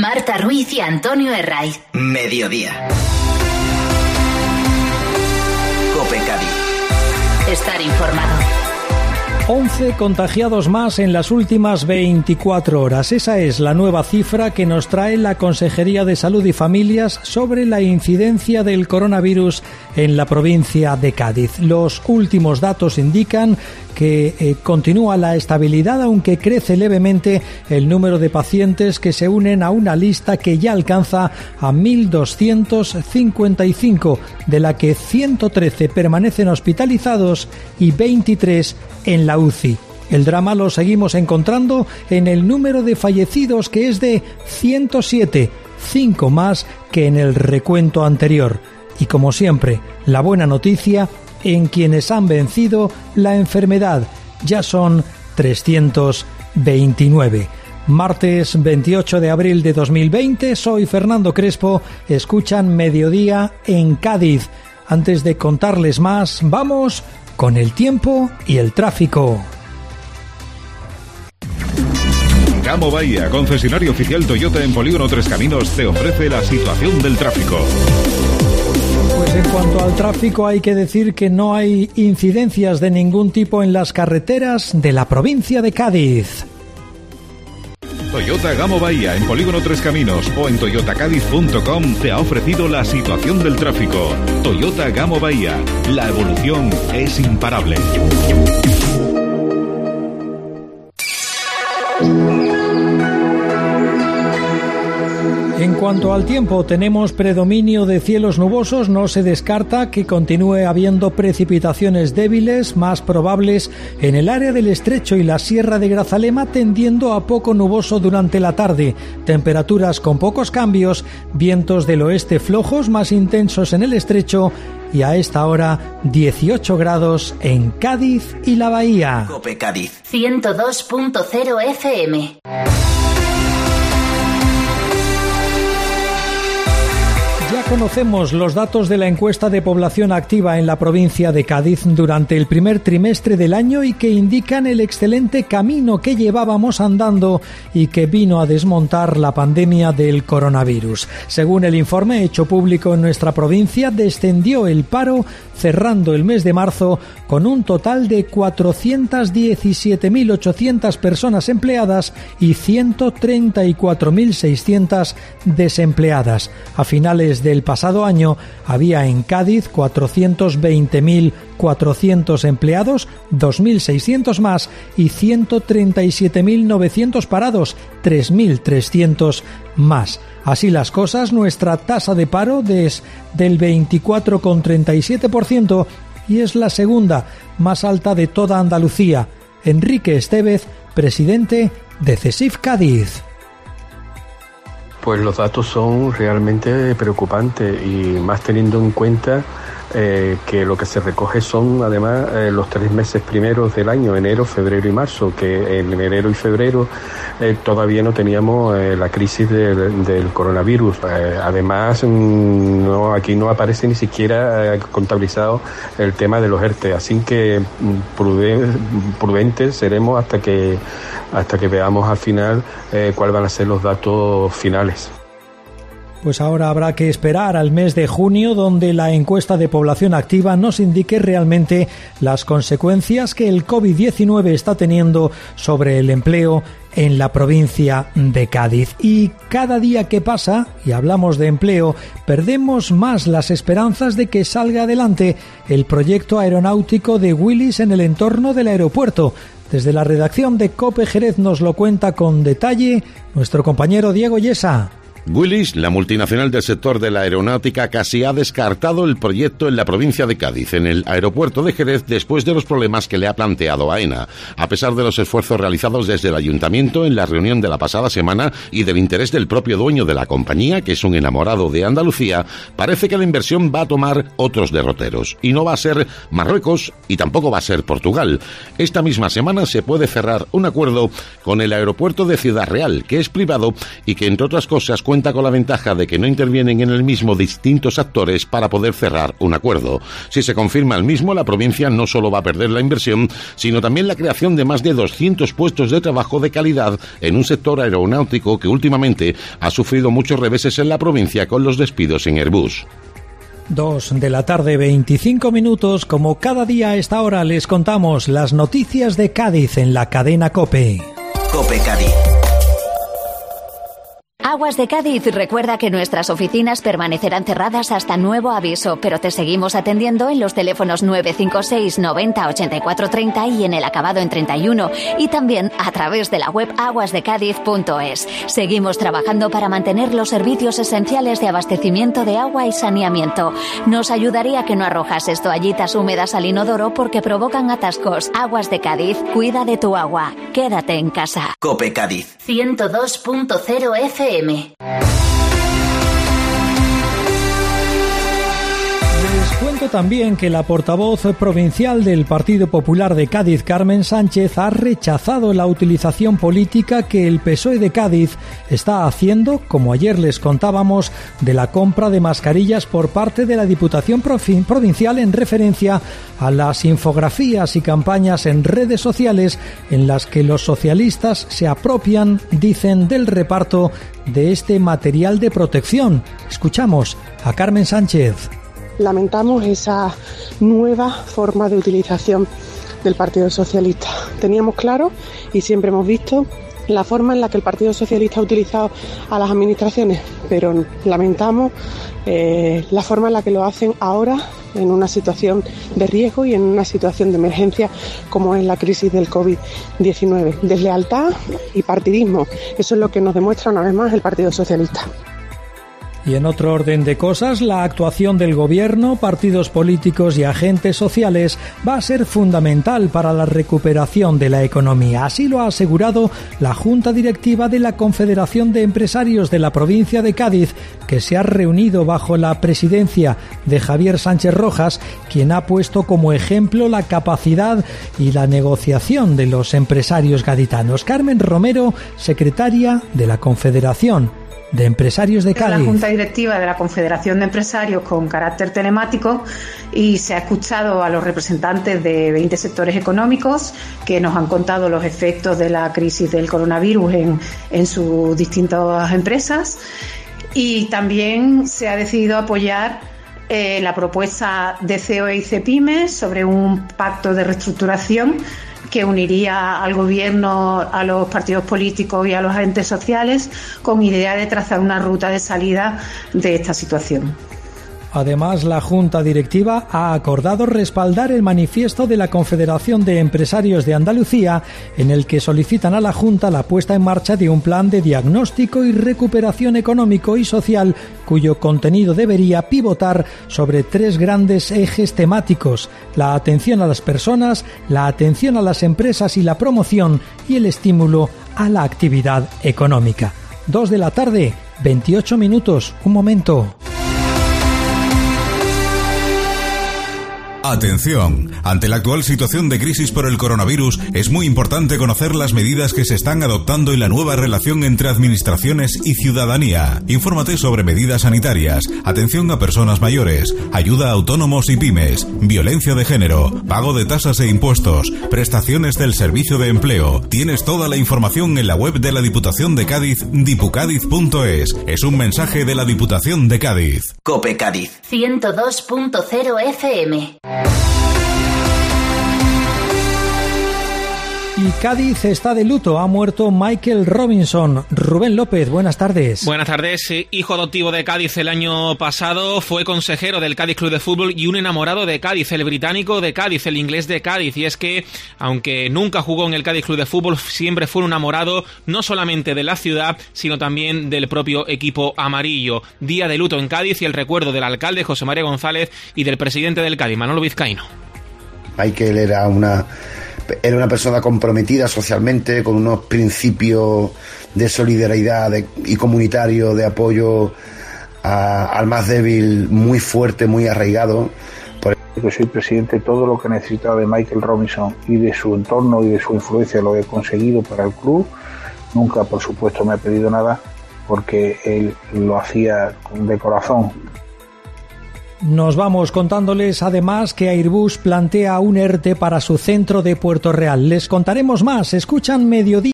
Marta Ruiz y Antonio Herraiz. Mediodía. COPE Cádiz. Estar informado. 11 contagiados más en las últimas 24 horas. Esa es la nueva cifra que nos trae la Consejería de Salud y Familias sobre la incidencia del coronavirus en la provincia de Cádiz. Los últimos datos indican que continúa la estabilidad, aunque crece levemente el número de pacientes que se unen a una lista que ya alcanza a 1.255, de la que 113 permanecen hospitalizados y 23 en la UCI. El drama lo seguimos encontrando en el número de fallecidos, que es de 107, 5 más que en el recuento anterior. Y como siempre, la buena noticia en quienes han vencido la enfermedad. Ya son 329. Martes 28 de abril de 2020, soy Fernando Crespo, escuchan Mediodía en Cádiz. Antes de contarles más, vamos con el tiempo y el tráfico. Gamo Bahía, concesionario oficial Toyota en Polígono Tres Caminos, te ofrece la situación del tráfico. Pues en cuanto al tráfico, hay que decir que no hay incidencias de ningún tipo en las carreteras de la provincia de Cádiz. Toyota Gamo Bahía en Polígono Tres Caminos o en toyotacadiz.com te ha ofrecido la situación del tráfico. Toyota Gamo Bahía, la evolución es imparable. En cuanto al tiempo, tenemos predominio de cielos nubosos. No se descarta que continúe habiendo precipitaciones débiles, más probables en el área del Estrecho y la Sierra de Grazalema, tendiendo a poco nuboso durante la tarde. Temperaturas con pocos cambios, vientos del oeste flojos, más intensos en el Estrecho, y a esta hora 18 grados en Cádiz y la Bahía. COPE Cádiz 102.0 FM. Ya conocemos los datos de la encuesta de población activa en la provincia de Cádiz durante el primer trimestre del año y que indican el excelente camino que llevábamos andando y que vino a desmontar la pandemia del coronavirus. Según el informe hecho público en nuestra provincia, descendió el paro, cerrando el mes de marzo con un total de 417.800 personas empleadas y 134.600 desempleadas. A finales del pasado año había en Cádiz 420.400 empleados, 2.600 más, y 137.900 parados, 3.300 más. Así las cosas, nuestra tasa de paro es del 24,37% y es la segunda más alta de toda Andalucía. Enrique Estevez, presidente de CESIF Cádiz. Pues los datos son realmente preocupantes y más teniendo en cuenta que lo que se recoge son además los 3 meses primeros del año, enero, febrero y marzo, que en enero y febrero todavía no teníamos la crisis del coronavirus. Además, aquí no aparece ni siquiera contabilizado el tema de los ERTE, así que prudentes seremos hasta que veamos al final cuáles van a ser los datos finales. Pues ahora habrá que esperar al mes de junio, donde la encuesta de población activa nos indique realmente las consecuencias que el COVID-19 está teniendo sobre el empleo en la provincia de Cádiz. Y cada día que pasa, y hablamos de empleo, perdemos más las esperanzas de que salga adelante el proyecto aeronáutico de Willis en el entorno del aeropuerto. Desde la redacción de COPE Jerez nos lo cuenta con detalle nuestro compañero Diego Yesa. Willis, la multinacional del sector de la aeronáutica, casi ha descartado el proyecto en la provincia de Cádiz, en el aeropuerto de Jerez, después de los problemas que le ha planteado AENA. A pesar de los esfuerzos realizados desde el ayuntamiento en la reunión de la pasada semana y del interés del propio dueño de la compañía, que es un enamorado de Andalucía, parece que la inversión va a tomar otros derroteros. Y no va a ser Marruecos y tampoco va a ser Portugal. Esta misma semana se puede cerrar un acuerdo con el aeropuerto de Ciudad Real, que es privado y que, entre otras cosas, cuenta cuenta con la ventaja de que no intervienen en el mismo distintos actores para poder cerrar un acuerdo. Si se confirma el mismo, la provincia no solo va a perder la inversión, sino también la creación de más de 200 puestos de trabajo de calidad en un sector aeronáutico que últimamente ha sufrido muchos reveses en la provincia con los despidos en Airbus. 2 de la tarde, 25 minutos. Como cada día a esta hora les contamos las noticias de Cádiz en la cadena COPE. COPE Cádiz. Aguas de Cádiz recuerda que nuestras oficinas permanecerán cerradas hasta nuevo aviso, pero te seguimos atendiendo en los teléfonos 956 90 84 30 y en el acabado en 31, y también a través de la web aguasdecadiz.es. Seguimos trabajando para mantener los servicios esenciales de abastecimiento de agua y saneamiento. Nos ayudaría que no arrojases toallitas húmedas al inodoro porque provocan atascos. Aguas de Cádiz, cuida de tu agua. Quédate en casa. COPE Cádiz. 102.0 FM. Les cuento también que la portavoz provincial del Partido Popular de Cádiz, Carmen Sánchez, ha rechazado la utilización política que el PSOE de Cádiz está haciendo, como ayer les contábamos, de la compra de mascarillas por parte de la Diputación Provincial en referencia a las infografías y campañas en redes sociales en las que los socialistas se apropian, dicen, del reparto de este material de protección. Escuchamos a Carmen Sánchez. Lamentamos esa nueva forma de utilización del Partido Socialista. Teníamos claro y siempre hemos visto la forma en la que el Partido Socialista ha utilizado a las administraciones, pero lamentamos la forma en la que lo hacen ahora en una situación de riesgo y en una situación de emergencia como es la crisis del COVID-19. Deslealtad y partidismo, eso es lo que nos demuestra una vez más el Partido Socialista. Y en otro orden de cosas, la actuación del Gobierno, partidos políticos y agentes sociales va a ser fundamental para la recuperación de la economía. Así lo ha asegurado la Junta Directiva de la Confederación de Empresarios de la provincia de Cádiz, que se ha reunido bajo la presidencia de Javier Sánchez Rojas, quien ha puesto como ejemplo la capacidad y la negociación de los empresarios gaditanos. Carmen Romero, secretaria de la Confederación de Empresarios de Cádiz. La Junta Directiva de la Confederación de Empresarios con carácter telemático, y se ha escuchado a los representantes de 20 sectores económicos que nos han contado los efectos de la crisis del coronavirus en sus distintas empresas, y también se ha decidido apoyar la propuesta de COE y CEPIMES sobre un pacto de reestructuración que uniría al Gobierno, a los partidos políticos y a los agentes sociales, con idea de trazar una ruta de salida de esta situación. Además, la Junta Directiva ha acordado respaldar el manifiesto de la Confederación de Empresarios de Andalucía, en el que solicitan a la Junta la puesta en marcha de un plan de diagnóstico y recuperación económico y social, cuyo contenido debería pivotar sobre 3 grandes ejes temáticos: la atención a las personas, la atención a las empresas y la promoción y el estímulo a la actividad económica. 2 de la tarde, 28 minutos, un momento. Atención, ante la actual situación de crisis por el coronavirus, es muy importante conocer las medidas que se están adoptando en la nueva relación entre administraciones y ciudadanía. Infórmate sobre medidas sanitarias, atención a personas mayores, ayuda a autónomos y pymes, violencia de género, pago de tasas e impuestos, prestaciones del servicio de empleo. Tienes toda la información en la web de la Diputación de Cádiz, dipucadiz.es. Es un mensaje de la Diputación de Cádiz. COPE Cádiz. 102.0 FM. Y Cádiz está de luto. Ha muerto Michael Robinson. Rubén López, buenas tardes. Buenas tardes. Hijo adoptivo de Cádiz el año pasado, fue consejero del Cádiz Club de Fútbol y un enamorado de Cádiz, el británico de Cádiz, el inglés de Cádiz. Y es que, aunque nunca jugó en el Cádiz Club de Fútbol, siempre fue un enamorado no solamente de la ciudad, sino también del propio equipo amarillo. Día de luto en Cádiz y el recuerdo del alcalde José María González y del presidente del Cádiz, Manolo Vizcaíno. Michael era una persona comprometida socialmente, con unos principios de solidaridad y comunitario, de apoyo al más débil, muy fuerte, muy arraigado. Yo soy presidente, todo lo que he necesitado de Michael Robinson y de su entorno y de su influencia lo he conseguido para el club. Nunca, por supuesto, me ha pedido nada, porque él lo hacía de corazón. Nos vamos contándoles además que Airbus plantea un ERTE para su centro de Puerto Real. Les contaremos más. Escuchan Mediodía.